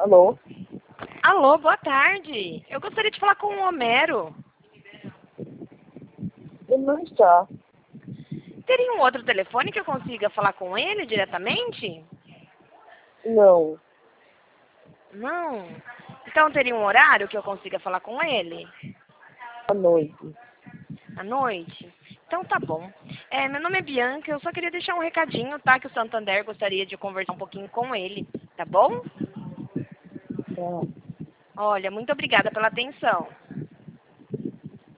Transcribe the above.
Alô? Alô, boa tarde. Eu gostaria de falar com o Homero. Ele não está. Teria um outro telefone que eu consiga falar com ele diretamente? Não. Não. Então teria um horário que eu consiga falar com ele? À noite. À noite? Então tá bom. Meu nome é Bianca, eu só queria deixar um recadinho, tá? Que o Santander gostaria de conversar um pouquinho com ele, tá bom? Tá. Olha, muito obrigada pela atenção.